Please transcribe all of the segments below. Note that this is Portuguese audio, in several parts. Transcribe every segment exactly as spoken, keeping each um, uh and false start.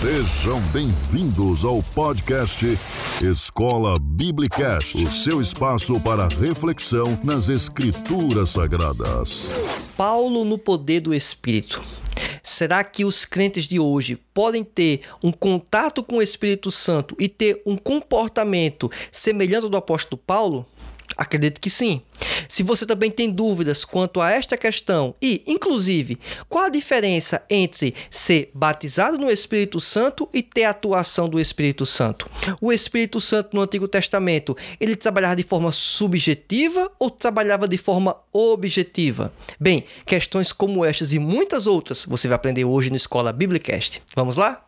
Sejam bem-vindos ao podcast Escola Biblicast, o seu espaço para reflexão nas Escrituras Sagradas. Paulo no poder do Espírito. Será que os crentes de hoje podem ter um contato com o Espírito Santo e ter um comportamento semelhante ao do apóstolo Paulo? Acredito que sim. Se você também tem dúvidas quanto a esta questão e, inclusive, qual a diferença entre ser batizado no Espírito Santo e ter a atuação do Espírito Santo? O Espírito Santo no Antigo Testamento, ele trabalhava de forma subjetiva ou trabalhava de forma objetiva? Bem, questões como estas e muitas outras você vai aprender hoje no Escola Biblicast. Vamos lá?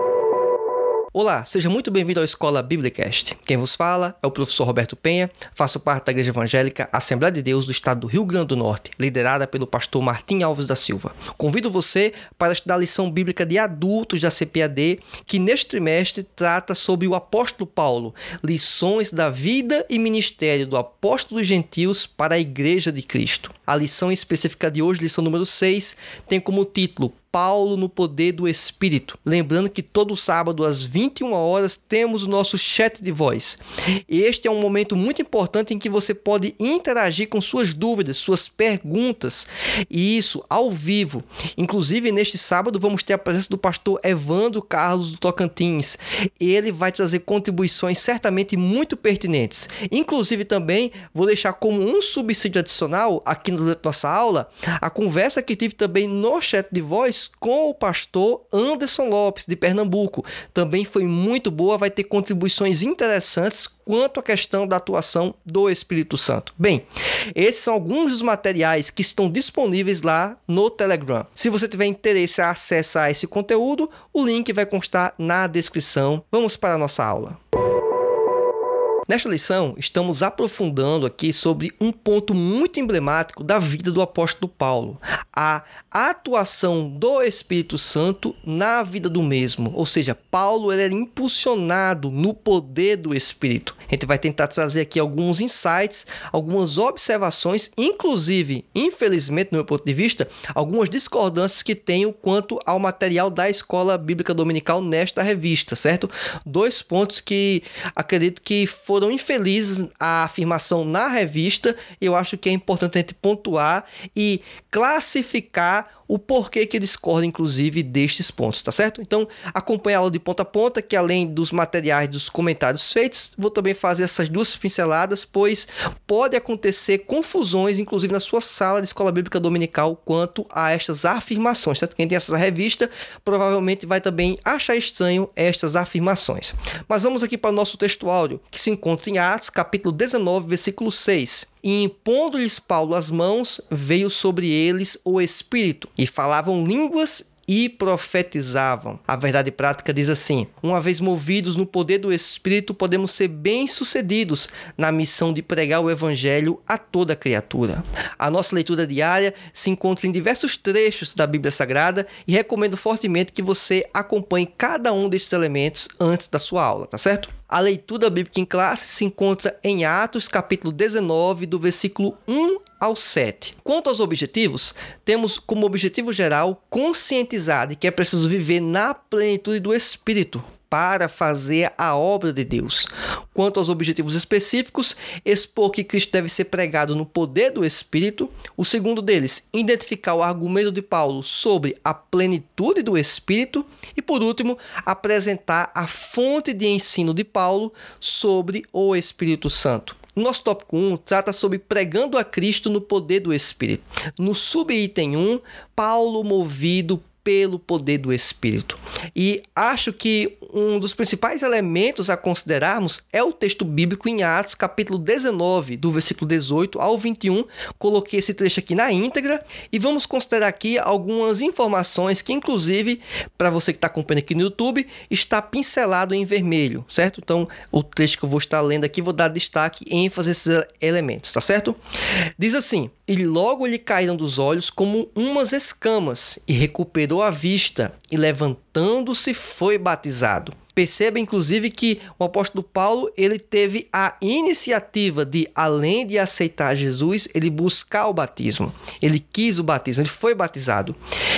Olá, seja muito bem-vindo ao Escola Biblicast. Quem vos fala é o professor Roberto Penha, faço parte da Igreja Evangélica Assembleia de Deus do Estado do Rio Grande do Norte, liderada pelo pastor Martim Alves da Silva. Convido você para estudar a lição bíblica de adultos da C P A D, que neste trimestre trata sobre o apóstolo Paulo, lições da vida e ministério do apóstolo dos gentios para a Igreja de Cristo. A lição específica de hoje, lição número seis, tem como título Paulo no poder do Espírito. Lembrando que todo sábado às vinte e uma horas temos o nosso chat de voz. Este é um momento muito importante em que você pode interagir com suas dúvidas, suas perguntas, e isso ao vivo. Inclusive neste sábado vamos ter a presença do pastor Evandro Carlos do Tocantins. Ele vai trazer contribuições certamente muito pertinentes. Inclusive também vou deixar como um subsídio adicional aqui durante nossa aula a conversa que tive também no chat de voz com o pastor Anderson Lopes, de Pernambuco. Também foi muito boa, vai ter contribuições interessantes quanto à questão da atuação do Espírito Santo. Bem, esses são alguns dos materiais que estão disponíveis lá no Telegram. Se você tiver interesse em acessar esse conteúdo, o link vai constar na descrição. Vamos para a nossa aula. Nesta lição, estamos aprofundando aqui sobre um ponto muito emblemático da vida do apóstolo Paulo, a atuação do Espírito Santo na vida do mesmo. Ou seja, Paulo ele era impulsionado no poder do Espírito. A gente vai tentar trazer aqui alguns insights, algumas observações, inclusive, infelizmente, no meu ponto de vista, algumas discordâncias que tenho quanto ao material da Escola Bíblica Dominical nesta revista, certo? Dois pontos que acredito que foram foram infelizes a afirmação na revista. Eu acho que é importante a gente pontuar e classificar o porquê que eles discordam, inclusive, destes pontos, tá certo? Então, acompanhe a aula de ponta a ponta, que além dos materiais, dos comentários feitos, vou também fazer essas duas pinceladas, pois pode acontecer confusões, inclusive na sua sala de escola bíblica dominical, quanto a estas afirmações, certo? Quem tem essa revista, provavelmente vai também achar estranho estas afirmações. Mas vamos aqui para o nosso texto áudio, que se encontra em Atos, capítulo dezenove, versículo seis. E impondo-lhes Paulo as mãos, veio sobre eles o Espírito, e falavam línguas e profetizavam. A verdade prática diz assim: uma vez movidos no poder do Espírito, podemos ser bem-sucedidos na missão de pregar o Evangelho a toda criatura. A nossa leitura diária se encontra em diversos trechos da Bíblia Sagrada e recomendo fortemente que você acompanhe cada um desses elementos antes da sua aula, tá certo? A leitura bíblica em classe se encontra em Atos, capítulo dezenove, do versículo um ao sete. Quanto aos objetivos, temos como objetivo geral conscientizar de que é preciso viver na plenitude do Espírito para fazer a obra de Deus. Quanto aos objetivos específicos, expor que Cristo deve ser pregado no poder do Espírito. O segundo deles, identificar o argumento de Paulo sobre a plenitude do Espírito. E, por último, apresentar a fonte de ensino de Paulo sobre o Espírito Santo. O nosso tópico um trata sobre pregando a Cristo no poder do Espírito. No subitem um, Paulo movido pelo poder do Espírito. E acho que um dos principais elementos a considerarmos é o texto bíblico em Atos, capítulo dezenove, do versículo dezoito ao vinte e um. Coloquei esse trecho aqui na íntegra e vamos considerar aqui algumas informações que, inclusive, para você que está acompanhando aqui no YouTube, está pincelado em vermelho, certo? Então, o trecho que eu vou estar lendo aqui, vou dar destaque e ênfase a esses elementos, tá certo? Diz assim: e logo lhe caíram dos olhos como umas escamas, e recuperou a vista, e levantando-se foi batizado. Perceba, inclusive, que o apóstolo Paulo ele teve a iniciativa de, além de aceitar Jesus, ele buscar o batismo. Ele quis o batismo, ele foi batizado. E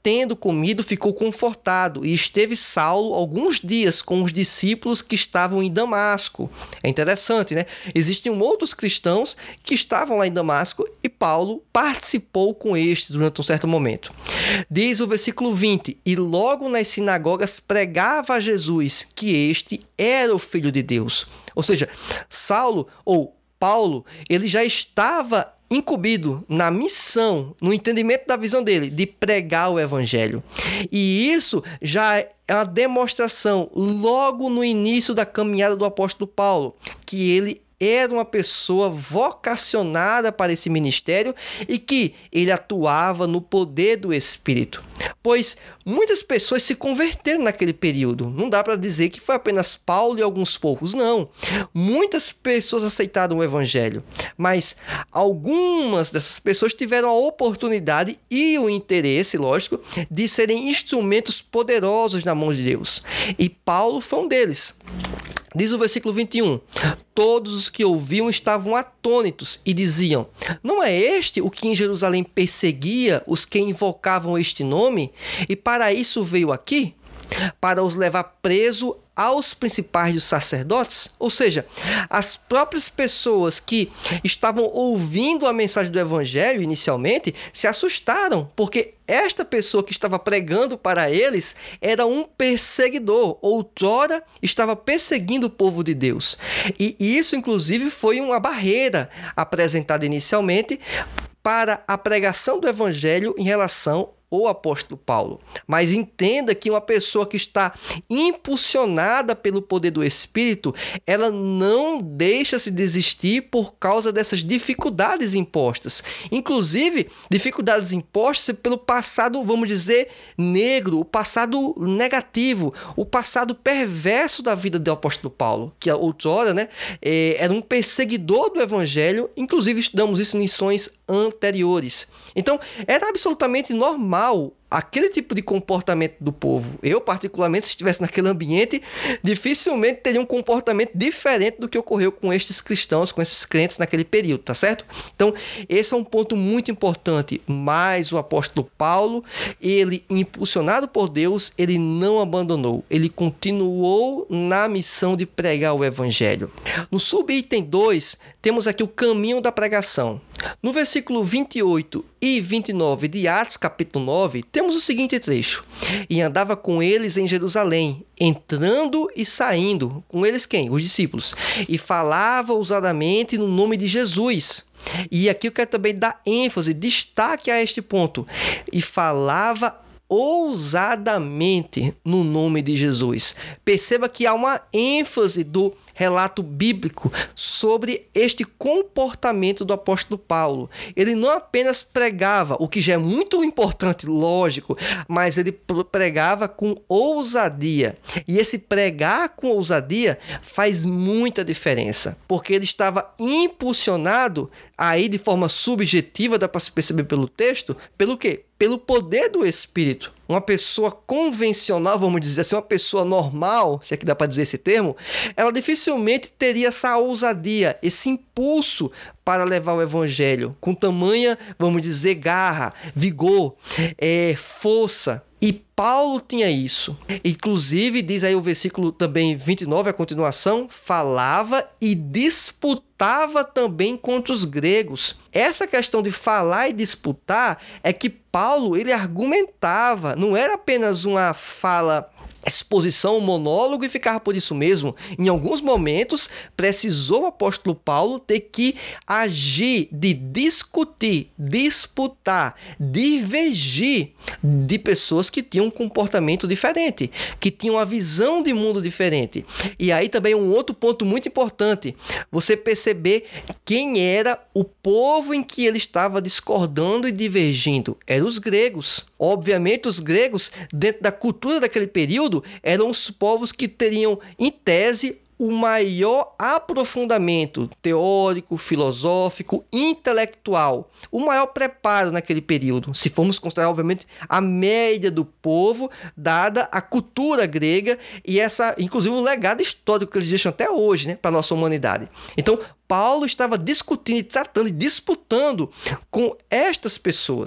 tendo comido, ficou confortado, e esteve Saulo alguns dias com os discípulos que estavam em Damasco. É interessante, né? Existiam outros cristãos que estavam lá em Damasco e Paulo participou com estes durante um certo momento. Diz o versículo vinte: e logo nas sinagogas pregava a Jesus que este era o Filho de Deus. Ou seja, Saulo ou Paulo, ele já estava incumbido na missão, no entendimento da visão dele, de pregar o evangelho. E isso já é uma demonstração logo no início da caminhada do apóstolo Paulo, que ele era uma pessoa vocacionada para esse ministério e que ele atuava no poder do Espírito. Pois muitas pessoas se converteram naquele período. Não dá para dizer que foi apenas Paulo e alguns poucos, não. Muitas pessoas aceitaram o evangelho, mas algumas dessas pessoas tiveram a oportunidade e o interesse, lógico, de serem instrumentos poderosos na mão de Deus. E Paulo foi um deles. Diz o versículo vinte e um: todos os que ouviam estavam atônitos e diziam: não é este o que em Jerusalém perseguia os que invocavam este nome? E para isso veio aqui? Para os levar preso aos principais dos sacerdotes? Ou seja, as próprias pessoas que estavam ouvindo a mensagem do evangelho inicialmente se assustaram, porque esta pessoa que estava pregando para eles era um perseguidor, outrora estava perseguindo o povo de Deus. E isso, inclusive, foi uma barreira apresentada inicialmente para a pregação do evangelho em relação o apóstolo Paulo. Mas entenda que uma pessoa que está impulsionada pelo poder do Espírito, ela não deixa se desistir por causa dessas dificuldades impostas. Inclusive, dificuldades impostas pelo passado, vamos dizer, negro, o passado negativo, o passado perverso da vida do apóstolo Paulo, que outrora, né, era um perseguidor do evangelho. Inclusive, estudamos isso em lições anteriores. Então, era absolutamente normal aquele tipo de comportamento do povo. Eu, particularmente, se estivesse naquele ambiente, dificilmente teria um comportamento diferente do que ocorreu com estes cristãos, com esses crentes naquele período, tá certo? Então, esse é um ponto muito importante. Mas o apóstolo Paulo, ele, impulsionado por Deus, ele não abandonou. Ele continuou na missão de pregar o evangelho. No subitem dois, temos aqui o caminho da pregação. No versículo vinte e oito e vinte e nove de Atos, capítulo nove, temos o seguinte trecho: e andava com eles em Jerusalém, entrando e saindo. Com eles quem? Os discípulos. E falava ousadamente no nome de Jesus. E aqui eu quero também dar ênfase, destaque a este ponto. E falava ousadamente no nome de Jesus. Perceba que há uma ênfase do relato bíblico sobre este comportamento do apóstolo Paulo. Ele não apenas pregava, o que já é muito importante, lógico, mas ele pregava com ousadia. E esse pregar com ousadia faz muita diferença, porque ele estava impulsionado aí de forma subjetiva, dá para se perceber pelo texto, pelo quê? Pelo poder do Espírito. Uma pessoa convencional, vamos dizer assim, uma pessoa normal, se é que dá para dizer esse termo, ela dificilmente teria essa ousadia, esse impulso para levar o evangelho com tamanha, vamos dizer, garra, vigor, é, força. E Paulo tinha isso. Inclusive, diz aí o versículo também vinte e nove, a continuação, falava e disputava também contra os gregos. Essa questão de falar e disputar é que Paulo, ele argumentava, não era apenas uma fala, exposição, um monólogo e ficava por isso mesmo. Em alguns momentos, precisou o apóstolo Paulo ter que agir, de discutir, disputar, divergir de pessoas que tinham um comportamento diferente, que tinham uma visão de mundo diferente. E aí também um outro ponto muito importante, você perceber quem era o povo em que ele estava discordando e divergindo. Eram os gregos. Obviamente, os gregos, dentro da cultura daquele período, eram os povos que teriam, em tese, o maior aprofundamento teórico, filosófico, intelectual, o maior preparo naquele período, se formos considerar, obviamente, a média do povo, dada a cultura grega e essa, inclusive, o legado histórico que eles deixam até hoje, né, para a nossa humanidade. Então, Paulo estava discutindo, tratando e disputando com estas pessoas.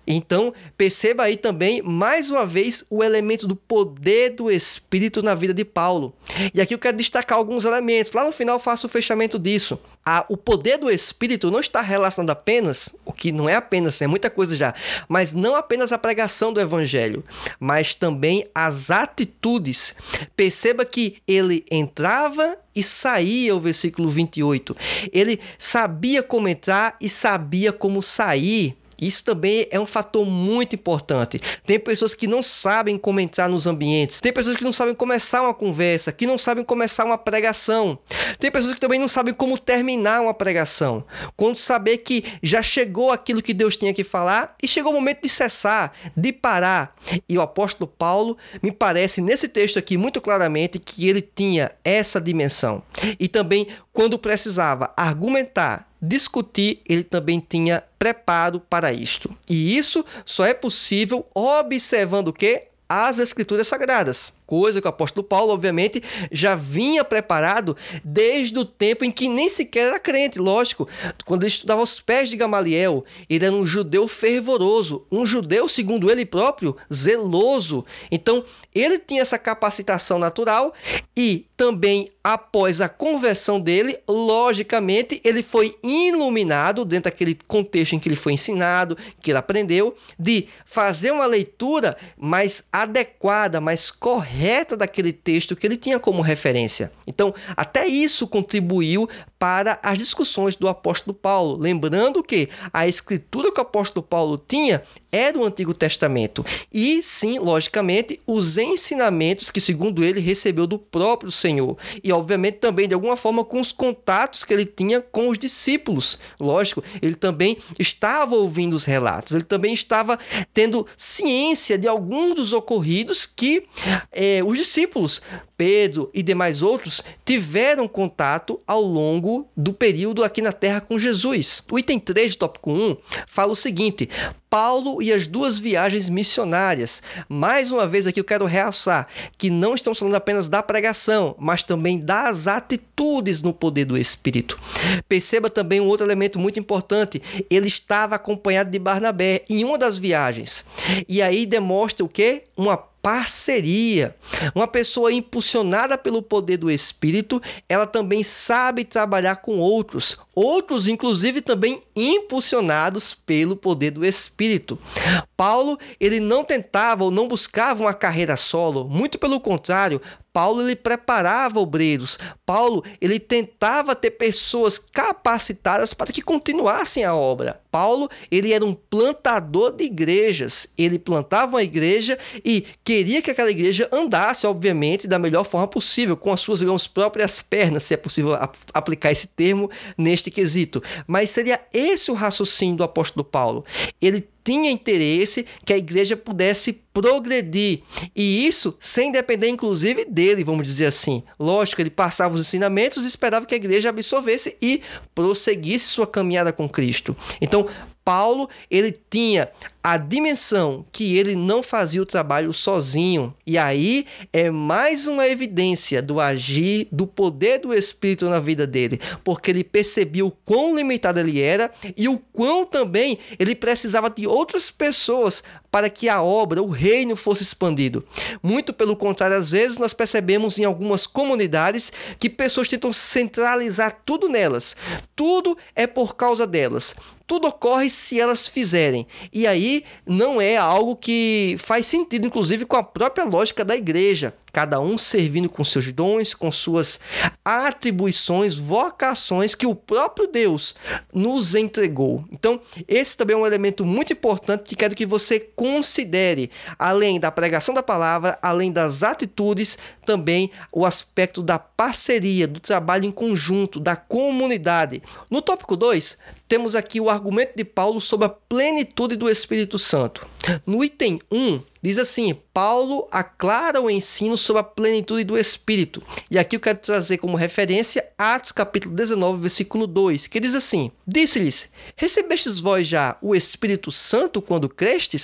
Então, perceba aí também, mais uma vez, o elemento do poder do Espírito na vida de Paulo. E aqui eu quero destacar alguns elementos. Lá no final eu faço o fechamento disso. Ah, o poder do Espírito não está relacionado apenas, o que não é apenas, é muita coisa já, mas não apenas a pregação do Evangelho, mas também as atitudes. Perceba que ele entrava e saía, o versículo vinte e oito. Ele sabia como entrar e sabia como sair. Isso também é um fator muito importante. Tem pessoas que não sabem como entrar nos ambientes. Tem pessoas que não sabem começar uma conversa, que não sabem começar uma pregação. Tem pessoas que também não sabem como terminar uma pregação. Quando saber que já chegou aquilo que Deus tinha que falar e chegou o momento de cessar, de parar. E o apóstolo Paulo, me parece nesse texto aqui muito claramente que ele tinha essa dimensão. E também, quando precisava argumentar, discutir, ele também tinha preparo para isto. E isso só é possível observando o quê? As Escrituras Sagradas. Coisa que o apóstolo Paulo, obviamente, já vinha preparado desde o tempo em que nem sequer era crente, lógico. Quando ele estudava aos pés de Gamaliel, ele era um judeu fervoroso, um judeu, segundo ele próprio, zeloso. Então, ele tinha essa capacitação natural e também, após a conversão dele, logicamente, ele foi iluminado dentro daquele contexto em que ele foi ensinado, que ele aprendeu, de fazer uma leitura mais adequada, mais correta daquele texto que ele tinha como referência. Então, até isso contribuiu para as discussões do apóstolo Paulo. Lembrando que a escritura que o apóstolo Paulo tinha era o Antigo Testamento. E, sim, logicamente, os ensinamentos que, segundo ele, recebeu do próprio Senhor. E, obviamente, também, de alguma forma, com os contatos que ele tinha com os discípulos. Lógico, ele também estava ouvindo os relatos. Ele também estava tendo ciência de alguns dos ocorridos que eh, os discípulos, Pedro e demais outros, tiveram contato ao longo do período aqui na Terra com Jesus. O item três do tópico um fala o seguinte: Paulo e as duas viagens missionárias. Mais uma vez aqui eu quero realçar que não estamos falando apenas da pregação, mas também das atitudes no poder do Espírito. Perceba também um outro elemento muito importante. Ele estava acompanhado de Barnabé em uma das viagens. E aí demonstra o quê? Uma parceria. Uma pessoa impulsionada pelo poder do Espírito, ela também sabe trabalhar com outros. Outros, inclusive, também impulsionados pelo poder do Espírito. Paulo, ele não tentava ou não buscava uma carreira solo. Muito pelo contrário, Paulo, ele preparava obreiros. Paulo, ele tentava ter pessoas capacitadas para que continuassem a obra. Paulo, ele era um plantador de igrejas. Ele plantava uma igreja e queria que aquela igreja andasse, obviamente, da melhor forma possível, com as suas próprias pernas, se é possível aplicar esse termo neste quesito. Mas seria esse o raciocínio do apóstolo Paulo. Ele tinha interesse que a igreja pudesse progredir, e isso sem depender inclusive dele, vamos dizer assim. Lógico, ele passava os ensinamentos e esperava que a igreja absorvesse e prosseguisse sua caminhada com Cristo. Então, Paulo, ele tinha a dimensão que ele não fazia o trabalho sozinho. E aí é mais uma evidência do agir, do poder do Espírito na vida dele, porque ele percebia o quão limitado ele era e o quão também ele precisava de outras pessoas para que a obra, o reino fosse expandido. Muito pelo contrário, às vezes nós percebemos em algumas comunidades que pessoas tentam centralizar tudo nelas. Tudo é por causa delas. Tudo ocorre se elas fizerem. E aí não é algo que faz sentido, inclusive, com a própria lógica da igreja. Cada um servindo com seus dons, com suas atribuições, vocações que o próprio Deus nos entregou. Então, esse também é um elemento muito importante que quero que você considere. Além da pregação da palavra, além das atitudes, também o aspecto da parceria, do trabalho em conjunto, da comunidade. No tópico dois, temos aqui o argumento de Paulo sobre a plenitude do Espírito Santo. No item um, diz assim: Paulo aclara o ensino sobre a plenitude do Espírito. E aqui eu quero trazer como referência Atos capítulo dezenove, versículo dois, que diz assim: Disse-lhes: Recebestes vós já o Espírito Santo quando crestes?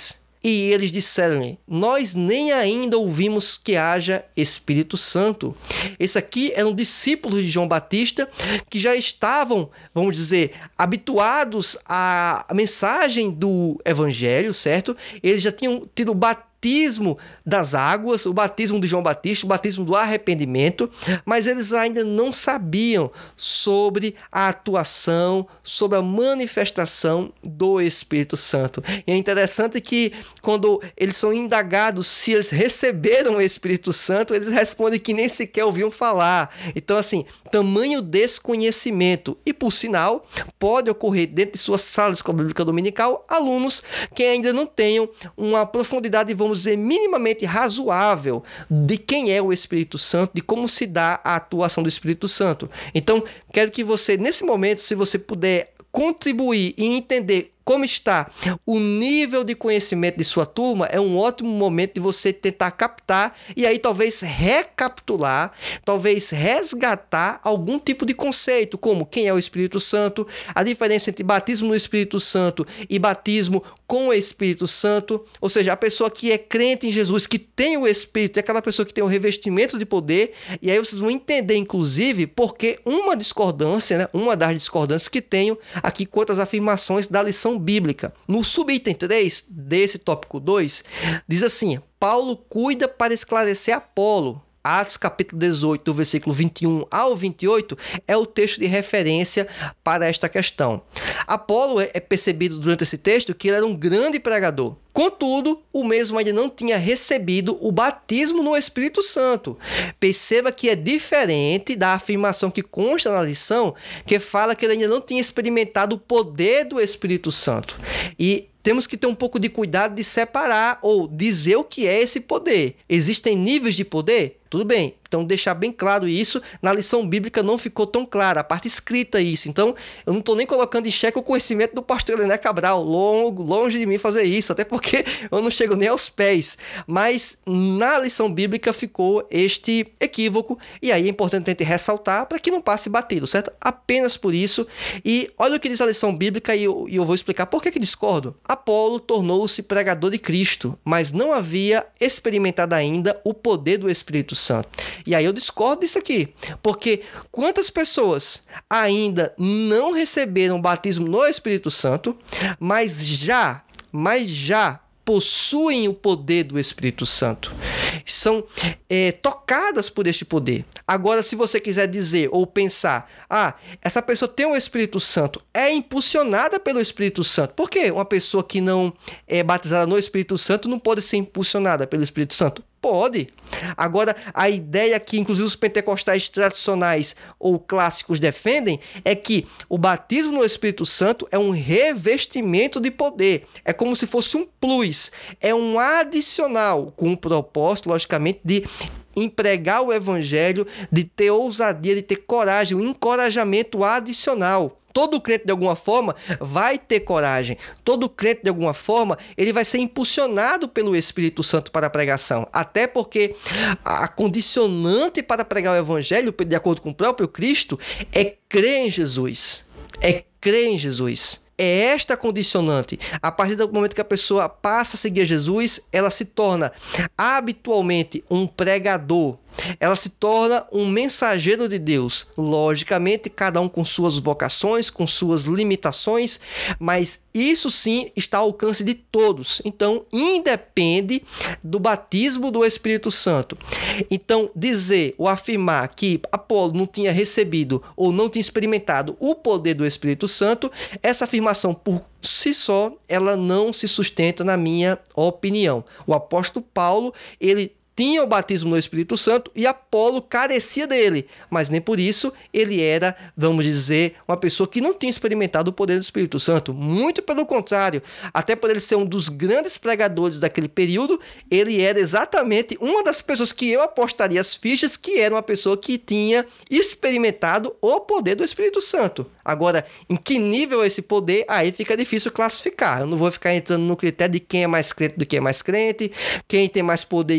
E eles disseram-lhe: nós nem ainda ouvimos que haja Espírito Santo. Esse aqui eram discípulos de João Batista que já estavam, vamos dizer, habituados à mensagem do Evangelho, certo? Eles já tinham tido batismo batismo das águas, o batismo de João Batista, o batismo do arrependimento, mas eles ainda não sabiam sobre a atuação, sobre a manifestação do Espírito Santo. E é interessante que quando eles são indagados se eles receberam o Espírito Santo, eles respondem que nem sequer ouviam falar. Então, assim, tamanho desconhecimento. E, por sinal, pode ocorrer dentro de suas salas de escola bíblica dominical alunos que ainda não tenham uma profundidade, vamos dizer, minimamente razoável de quem é o Espírito Santo, de como se dá a atuação do Espírito Santo. Então, quero que você, nesse momento, se você puder contribuir e entender como está o nível de conhecimento de sua turma, é um ótimo momento de você tentar captar e aí talvez recapitular, talvez resgatar algum tipo de conceito, como quem é o Espírito Santo, a diferença entre batismo no Espírito Santo e batismo com o Espírito Santo, ou seja, a pessoa que é crente em Jesus, que tem o Espírito, é aquela pessoa que tem o revestimento de poder, e aí vocês vão entender, inclusive, porque uma discordância, né, uma das discordâncias que tenho aqui quanto às afirmações da lição bíblica. No subitem três desse tópico dois, diz assim: Paulo cuida para esclarecer Apolo. Atos capítulo dezoito, do versículo vinte e um ao vinte e oito, é o texto de referência para esta questão. Apolo é percebido durante esse texto que ele era um grande pregador. Contudo, o mesmo ainda não tinha recebido o batismo no Espírito Santo. Perceba que é diferente da afirmação que consta na lição, que fala que ele ainda não tinha experimentado o poder do Espírito Santo. E temos que ter um pouco de cuidado de separar ou dizer o que é esse poder. Existem níveis de poder? Tudo bem. Então, deixar bem claro isso, na lição bíblica não ficou tão claro, a parte escrita isso. Então, eu não estou nem colocando em xeque o conhecimento do pastor Lené Cabral, longo, longe de mim fazer isso, até porque eu não chego nem aos pés. Mas, na lição bíblica ficou este equívoco, e aí é importante a gente ressaltar para que não passe batido, certo? Apenas por isso. E olha o que diz a lição bíblica, e eu, e eu vou explicar por que que discordo. Apolo tornou-se pregador de Cristo, mas não havia experimentado ainda o poder do Espírito Santo. E aí eu discordo disso aqui, porque quantas pessoas ainda não receberam o batismo no Espírito Santo, mas já, mas já possuem o poder do Espírito Santo, são é, tocadas por este poder. Agora, se você quiser dizer ou pensar, ah, essa pessoa tem o Espírito Santo, é impulsionada pelo Espírito Santo. Por que uma pessoa que não é batizada no Espírito Santo não pode ser impulsionada pelo Espírito Santo? Pode. Agora, a ideia que inclusive os pentecostais tradicionais ou clássicos defendem é que o batismo no Espírito Santo é um revestimento de poder. É como se fosse um plus, é um adicional, com o propósito, logicamente, de empregar o evangelho, de ter ousadia, de ter coragem, um encorajamento adicional. Todo crente, de alguma forma, vai ter coragem. Todo crente, de alguma forma, ele vai ser impulsionado pelo Espírito Santo para a pregação. Até porque a condicionante para pregar o Evangelho, de acordo com o próprio Cristo, é crer em Jesus. É crer em Jesus. É esta condicionante. A partir do momento que a pessoa passa a seguir Jesus, ela se torna habitualmente um pregador. Ela se torna um mensageiro de Deus. Logicamente, cada um com suas vocações, com suas limitações, mas isso sim está ao alcance de todos. Então, independe do batismo do Espírito Santo. Então, dizer ou afirmar que Apolo não tinha recebido ou não tinha experimentado o poder do Espírito Santo, essa afirmação por si só, ela não se sustenta na minha opinião. O apóstolo Paulo, ele tinha o batismo no Espírito Santo e Apolo carecia dele, mas nem por isso ele era, vamos dizer, uma pessoa que não tinha experimentado o poder do Espírito Santo. Muito pelo contrário, até por ele ser um dos grandes pregadores daquele período, ele era exatamente uma das pessoas que eu apostaria as fichas que era uma pessoa que tinha experimentado o poder do Espírito Santo. Agora, em que nível é esse poder? Aí fica difícil classificar. Eu não vou ficar entrando no critério de quem é mais crente do que é mais crente, quem tem mais poder e quem não tem mais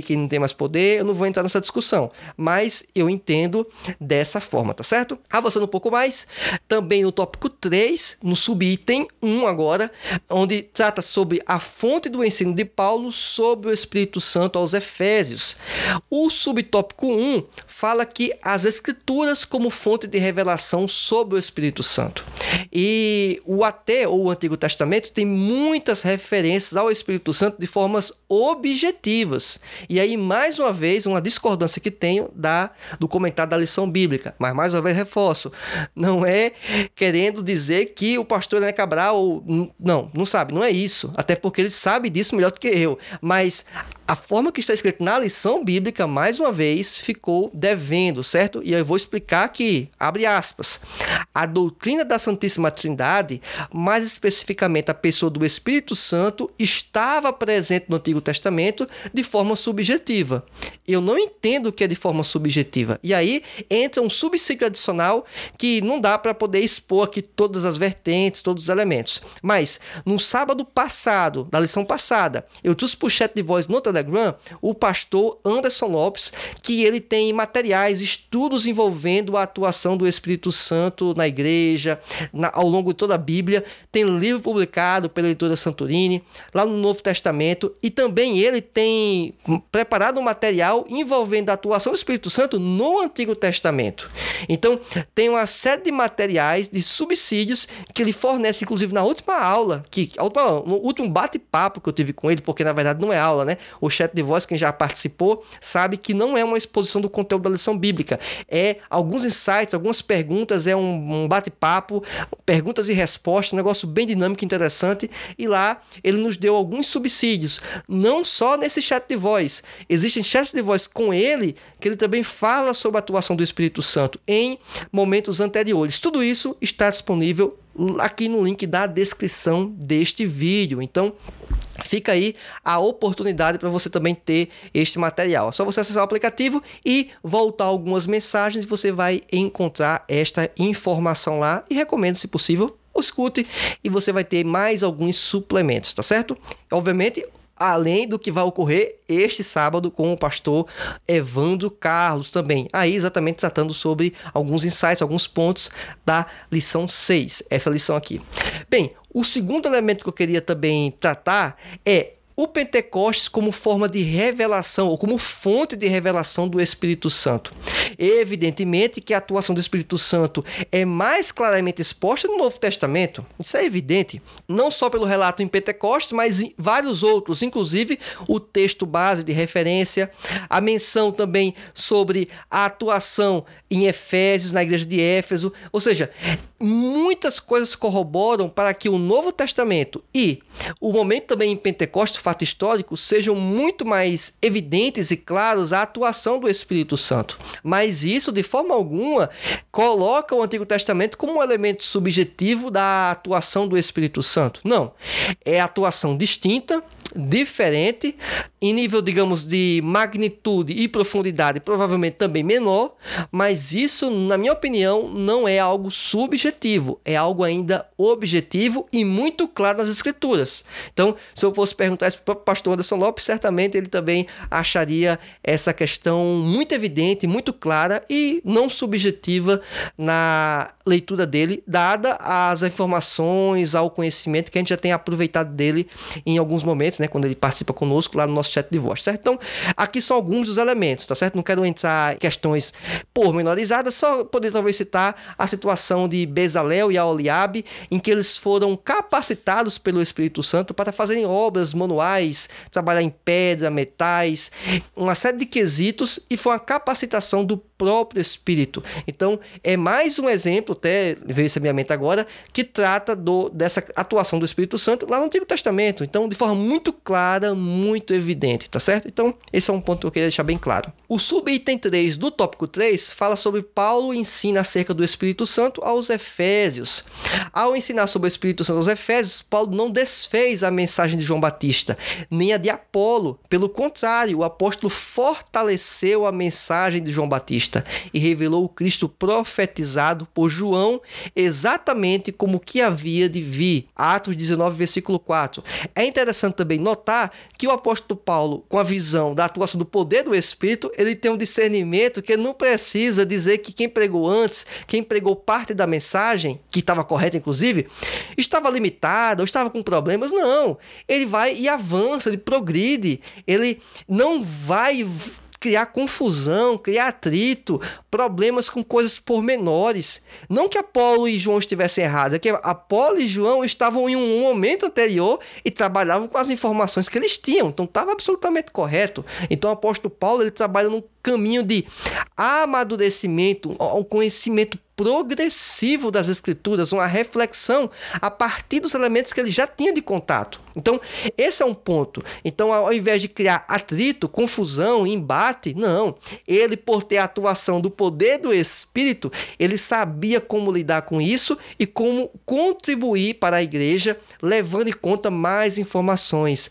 mais poder, eu não vou entrar nessa discussão, mas eu entendo dessa forma, tá certo? Avançando um pouco mais, também no tópico três, no subitem um agora, onde trata sobre a fonte do ensino de Paulo sobre o Espírito Santo aos Efésios. O subtópico um fala que as Escrituras como fonte de revelação sobre o Espírito Santo. E o A T, ou o Antigo Testamento, tem muitas referências ao Espírito Santo de formas objetivas. E aí, mais uma vez, uma discordância que tenho da, do comentário da lição bíblica. Mas, mais uma vez, reforço. Não é querendo dizer que o pastor René Cabral... Não, não sabe, não é isso. Até porque ele sabe disso melhor do que eu. Mas a forma que está escrito na lição bíblica, mais uma vez, ficou devendo, certo? E eu vou explicar aqui, abre aspas. A doutrina da Santíssima Trindade, mais especificamente a pessoa do Espírito Santo, estava presente no Antigo Testamento de forma subjetiva. Eu não entendo o que é de forma subjetiva. E aí entra um subsídio adicional que não dá para poder expor aqui todas as vertentes, todos os elementos. Mas, no sábado passado, na lição passada, eu trouxe para o chat de voz no Telegram o pastor Anderson Lopes, que ele tem materiais, estudos envolvendo a atuação do Espírito Santo na igreja, na, ao longo de toda a Bíblia. Tem livro publicado pela editora Santorini, lá no Novo Testamento, e também ele tem preparado um material envolvendo a atuação do Espírito Santo no Antigo Testamento. Então, tem uma série de materiais, de subsídios, que ele fornece, inclusive na última aula, que, no último bate-papo que eu tive com ele, porque na verdade não é aula, né? O chat de voz, quem já participou, sabe que não é uma exposição do conteúdo da lição bíblica. É alguns insights, algumas perguntas, é um, um bate-papo, perguntas e respostas, um negócio bem dinâmico e interessante. E lá ele nos deu alguns subsídios, não só nesse chat de voz. Existem chats de voz com ele, que ele também fala sobre a atuação do Espírito Santo em momentos anteriores. Tudo isso está disponível aqui no link da descrição deste vídeo. Então, fica aí a oportunidade para você também ter este material. É só você acessar o aplicativo e voltar algumas mensagens e você vai encontrar esta informação lá. E recomendo, se possível, escute e você vai ter mais alguns suplementos, tá certo? Obviamente, além do que vai ocorrer este sábado com o pastor Evandro Carlos também. Aí exatamente tratando sobre alguns insights, alguns pontos da lição seis, essa lição aqui. Bem, o segundo elemento que eu queria também tratar é o Pentecostes como forma de revelação, ou como fonte de revelação do Espírito Santo. Evidentemente que a atuação do Espírito Santo é mais claramente exposta no Novo Testamento. Isso é evidente. Não só pelo relato em Pentecostes, mas em vários outros. Inclusive o texto base de referência. A menção também sobre a atuação em Efésios, na igreja de Éfeso. Ou seja, muitas coisas corroboram para que o Novo Testamento e o momento também em Pentecostes, fato histórico, sejam muito mais evidentes e claros a atuação do Espírito Santo. Mas isso, de forma alguma, coloca o Antigo Testamento como um elemento subjetivo da atuação do Espírito Santo. Não. É atuação distinta, diferente, em nível, digamos, de magnitude e profundidade, provavelmente também menor, mas isso, na minha opinião, não é algo subjetivo, é algo ainda objetivo e muito claro nas Escrituras. Então, se eu fosse perguntar isso para o pastor Anderson Lopes, certamente ele também acharia essa questão muito evidente, muito clara e não subjetiva na leitura dele, dada as informações, ao conhecimento que a gente já tem aproveitado dele em alguns momentos, né, quando ele participa conosco lá no nosso chat de voz, certo? Então, aqui são alguns dos elementos, tá certo? Não quero entrar em questões pormenorizadas, só poder talvez citar a situação de Bezalel e Aholiabe, em que eles foram capacitados pelo Espírito Santo para fazerem obras manuais, trabalhar em pedra, metais, uma série de quesitos, e foi uma capacitação do próprio Espírito. Então, é mais um exemplo, até veio isso à minha mente agora, que trata do, dessa atuação do Espírito Santo lá no Antigo Testamento. Então, de forma muito clara, muito evidente, tá certo? Então, esse é um ponto que eu queria deixar bem claro. O subitem três do tópico três fala sobre Paulo ensina acerca do Espírito Santo aos Efésios. Ao ensinar sobre o Espírito Santo aos Efésios, Paulo não desfez a mensagem de João Batista, nem a de Apolo. Pelo contrário, o apóstolo fortaleceu a mensagem de João Batista. Batista e revelou o Cristo profetizado por João, exatamente como que havia de vir. Atos dezenove, versículo quatro. É interessante também notar que o apóstolo Paulo, com a visão da atuação do poder do Espírito, ele tem um discernimento que ele não precisa dizer que quem pregou antes, quem pregou parte da mensagem, que estava correta inclusive, estava limitada ou estava com problemas. Não, ele vai e avança, ele progride, ele não vai criar confusão, criar atrito, problemas com coisas pormenores. Não que Apolo e João estivessem errados, é que Apolo e João estavam em um momento anterior e trabalhavam com as informações que eles tinham, então estava absolutamente correto. Então o apóstolo Paulo, ele trabalha num caminho de amadurecimento, um conhecimento progressivo das Escrituras, uma reflexão a partir dos elementos que ele já tinha de contato. Então, esse é um ponto. Então, ao invés de criar atrito, confusão, embate, não. Ele, por ter a atuação do poder do Espírito, ele sabia como lidar com isso e como contribuir para a igreja, levando em conta mais informações,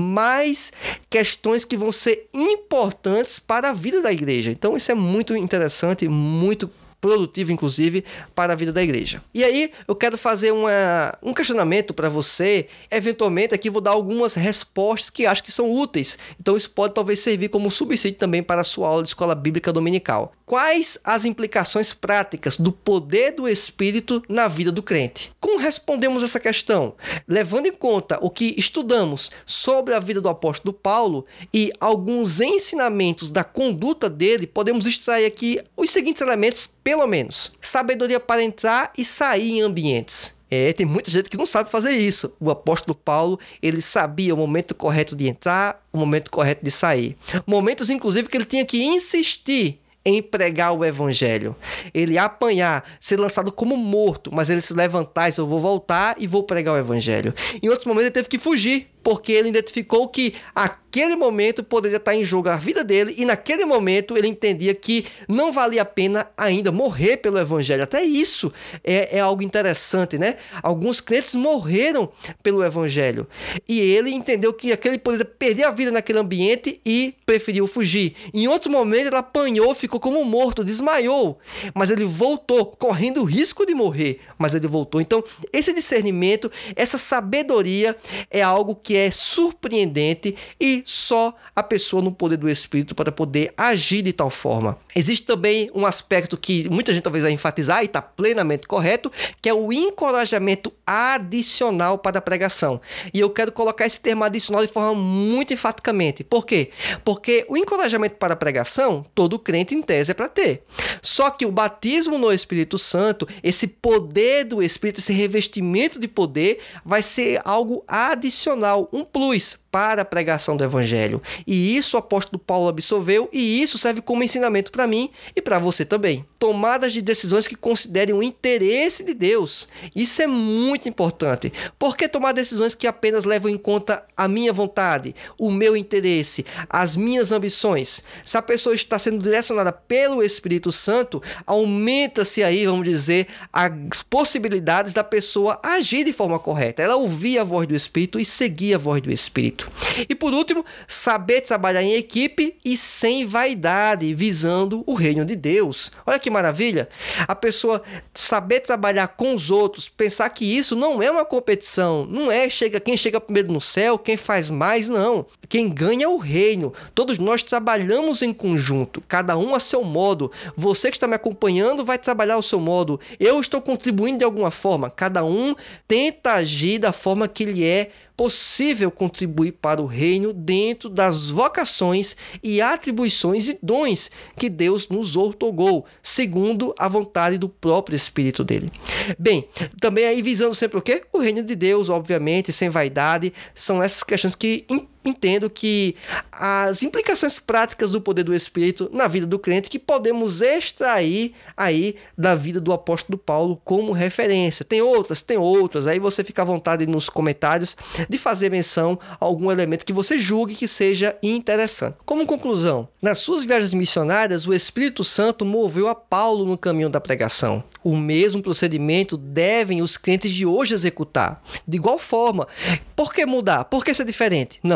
mais questões que vão ser importantes para a vida da igreja. Então, isso é muito interessante, muito produtivo, inclusive, para a vida da igreja. E aí, eu quero fazer uma, um questionamento para você. Eventualmente, aqui vou dar algumas respostas que acho que são úteis. Então, isso pode talvez servir como subsídio também para a sua aula de escola bíblica dominical. Quais as implicações práticas do poder do Espírito na vida do crente? Como respondemos essa questão? Levando em conta o que estudamos sobre a vida do apóstolo Paulo e alguns ensinamentos da conduta dele, podemos extrair aqui os seguintes elementos, pelo menos. Sabedoria para entrar e sair em ambientes. É, tem muita gente que não sabe fazer isso. O apóstolo Paulo, ele sabia o momento correto de entrar, o momento correto de sair. Momentos, inclusive, que ele tinha que insistir em pregar o evangelho. Ele apanhar, ser lançado como morto, mas ele se levantar e dizer, eu vou voltar e vou pregar o evangelho. Em outros momentos ele teve que fugir, porque ele identificou que aquele momento poderia estar em jogo a vida dele e naquele momento ele entendia que não valia a pena ainda morrer pelo evangelho. Até isso é, é algo interessante, né? Alguns crentes morreram pelo evangelho e ele entendeu que aquele poderia perder a vida naquele ambiente e preferiu fugir. Em outro momento ele apanhou, ficou como morto, desmaiou, mas ele voltou, correndo o risco de morrer, mas ele voltou. Então, esse discernimento, essa sabedoria é algo que é surpreendente e só a pessoa no poder do Espírito para poder agir de tal forma. Existe também um aspecto que muita gente talvez vai enfatizar e está plenamente correto, que é o encorajamento adicional para a pregação. E eu quero colocar esse termo adicional de forma muito enfaticamente. Por quê? Porque o encorajamento para a pregação, todo crente em tese é para ter. Só que o batismo no Espírito Santo, esse poder do Espírito, esse revestimento de poder, vai ser algo adicional, um plus para a pregação do evangelho. E isso o apóstolo Paulo absorveu e isso serve como ensinamento para mim e para você também. Tomadas de decisões que considerem o interesse de Deus. Isso é muito importante. Por que tomar decisões que apenas levam em conta a minha vontade, o meu interesse, as minhas ambições? Se a pessoa está sendo direcionada pelo Espírito Santo, aumenta-se aí, vamos dizer, as possibilidades da pessoa agir de forma correta. Ela ouvir a voz do Espírito e seguir a voz do Espírito. E por último, saber trabalhar em equipe e sem vaidade, visando o reino de Deus. Olha que maravilha! A pessoa saber trabalhar com os outros, pensar que isso não é uma competição, não é chega, quem chega primeiro no céu, quem faz mais, não. Quem ganha é o reino. Todos nós trabalhamos em conjunto, cada um a seu modo. Você que está me acompanhando vai trabalhar ao seu modo. Eu estou contribuindo de alguma forma. Cada um tenta agir da forma que lhe é possível contribuir para o reino dentro das vocações e atribuições e dons que Deus nos outorgou, segundo a vontade do próprio Espírito dele. Bem, também aí visando sempre o quê? O reino de Deus, obviamente, sem vaidade, são essas questões que entendo que as implicações práticas do poder do Espírito na vida do crente que podemos extrair aí da vida do apóstolo Paulo como referência. Tem outras, tem outras, aí você fica à vontade nos comentários de fazer menção a algum elemento que você julgue que seja interessante. Como conclusão, nas suas viagens missionárias, o Espírito Santo moveu a Paulo no caminho da pregação. O mesmo procedimento devem os crentes de hoje executar. De igual forma, por que mudar? Por que ser diferente? Não.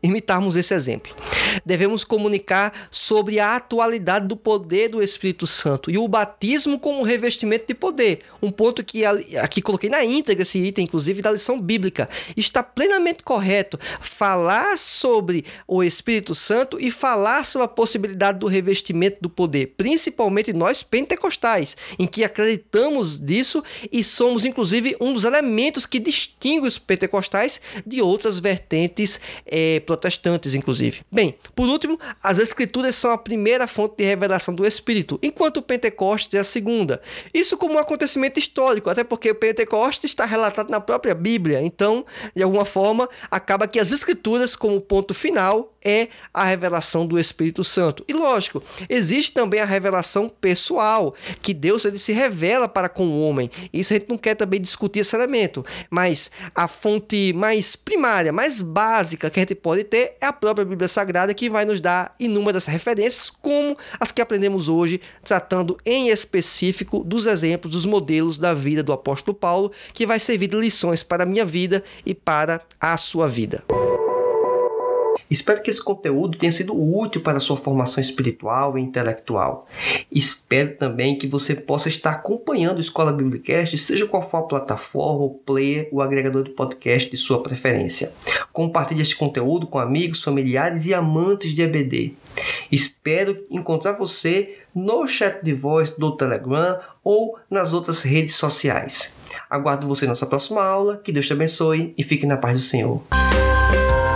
imitarmos esse exemplo. Devemos comunicar sobre a atualidade do poder do Espírito Santo e o batismo como revestimento de poder. Um ponto que aqui coloquei na íntegra, esse item, inclusive, da lição bíblica. Está plenamente correto falar sobre o Espírito Santo e falar sobre a possibilidade do revestimento do poder, principalmente nós pentecostais, em que acreditamos disso e somos, inclusive, um dos elementos que distingue os pentecostais de outras vertentes eh, protestantes, inclusive. Bem, por último, as Escrituras são a primeira fonte de revelação do Espírito, enquanto o Pentecostes é a segunda. Isso como um acontecimento histórico, até porque o Pentecostes está relatado na própria Bíblia. Então, de alguma forma, acaba que as Escrituras, como ponto final, é a revelação do Espírito Santo. E lógico, existe também a revelação pessoal, que Deus ele se revela para com o homem. Isso a gente não quer também discutir esse elemento, mas a fonte mais primária, mais básica que a gente pode ter é a própria Bíblia Sagrada, que vai nos dar inúmeras referências, como as que aprendemos hoje, tratando em específico dos exemplos, dos modelos da vida do apóstolo Paulo, que vai servir de lições para a minha vida e para a sua vida. Espero que esse conteúdo tenha sido útil para a sua formação espiritual e intelectual. Espero também que você possa estar acompanhando o Escola Biblicast, seja qual for a plataforma, o player, o agregador de podcast de sua preferência. Compartilhe este conteúdo com amigos, familiares e amantes de E B D. Espero encontrar você no chat de voz do Telegram ou nas outras redes sociais. Aguardo você na nossa próxima aula. Que Deus te abençoe e fique na paz do Senhor.